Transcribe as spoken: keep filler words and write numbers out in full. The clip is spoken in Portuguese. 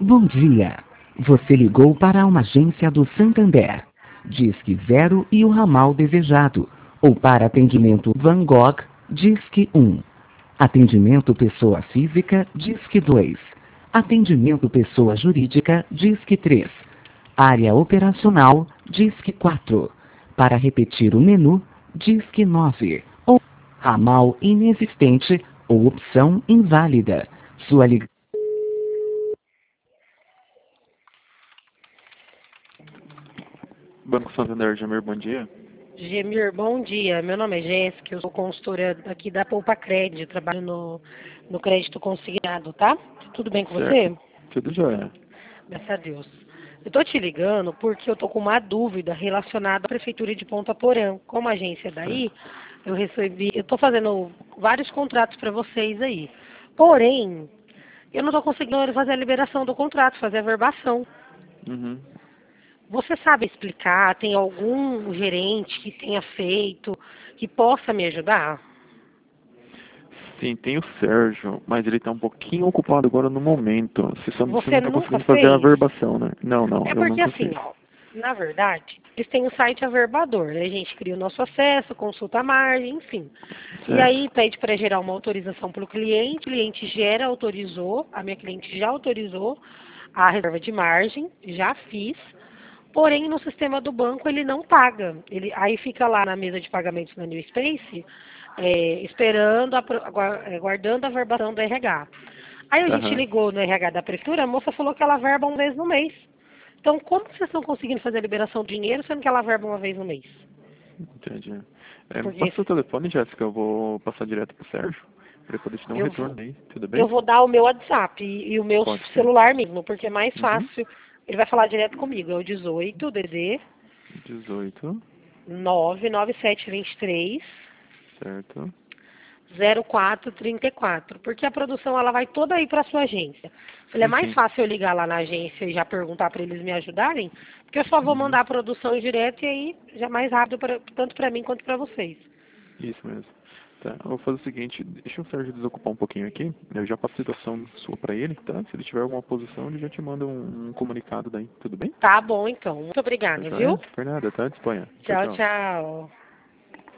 Bom dia. Você ligou para uma agência do Santander. Disque zero e o ramal desejado. Ou para atendimento Van Gogh, Disque um. Atendimento pessoa física, Disque dois. Atendimento pessoa jurídica, Disque três. Área operacional, Disque quatro. Para repetir o menu, Disque nove. Ou ramal inexistente ou opção inválida. Sua ligação. Banco Santander, Jamir, bom dia. Gemir, bom dia. Meu nome é Jéssica, eu sou consultora aqui da Poupa Crédito, trabalho no, no crédito consignado, tá? Tudo bem com Certo. você? Tudo jóia. Graças a Deus. Eu tô te ligando porque eu tô com uma dúvida relacionada à Prefeitura de Ponta Porã. Como agência daí, eu recebi, eu tô fazendo vários contratos para vocês aí. Porém, eu não tô conseguindo fazer a liberação do contrato, fazer a verbação. Uhum. Você sabe explicar? Tem algum gerente que tenha feito, que possa me ajudar? Sim, tem o Sérgio, mas ele está um pouquinho ocupado agora no momento. Você, só, você não Você está nunca conseguindo fazer a fez? verbação, né? Não, não, É eu porque nunca assim, fiz. ó, na verdade, eles têm o site Averbador, né? A gente cria o nosso acesso, consulta a margem, enfim. E Certo. aí pede para gerar uma autorização para o cliente, o cliente gera, autorizou, a minha cliente já autorizou a reserva de margem, já fiz. Porém, no sistema do banco ele não paga. Ele, aí fica lá na mesa de pagamentos da New Space, é, esperando, a, pro- agua- é, guardando a verbação do R H. Aí a gente Aham, ligou no R H da prefeitura, a moça falou que ela verba uma vez no mês. Então, como que vocês estão conseguindo fazer a liberação do dinheiro, sendo que ela verba uma vez no mês? entendi. É, me Porque passa o telefone, Jéssica, eu vou passar direto pro Sérgio, para ele poder te dar um eu retorno vou, aí, tudo eu bem? vou dar o meu WhatsApp e, e o meu Pode ser. celular mesmo, porque é mais Uhum. fácil. Ele vai falar direto comigo. É o dezoito D D dezoito, nove nove sete dois três certo. zero quatro trinta e quatro, porque a produção ela vai toda aí para sua agência. Falei, é Sim, mais sim. fácil eu ligar lá na agência e já perguntar para eles me ajudarem, porque eu só vou Uhum. mandar a produção direto e aí já é mais rápido pra, tanto para mim quanto para vocês. Isso mesmo. Tá, eu vou fazer o seguinte, deixa o Sérgio desocupar um pouquinho aqui, eu já passo a situação sua pra ele, tá? Se ele tiver alguma posição, ele já te manda um, um comunicado daí, tudo bem? Tá bom então. Muito Tá obrigada, viu? joia? Por nada, tá? Disponha. Tchau, Tchau, tchau. tchau.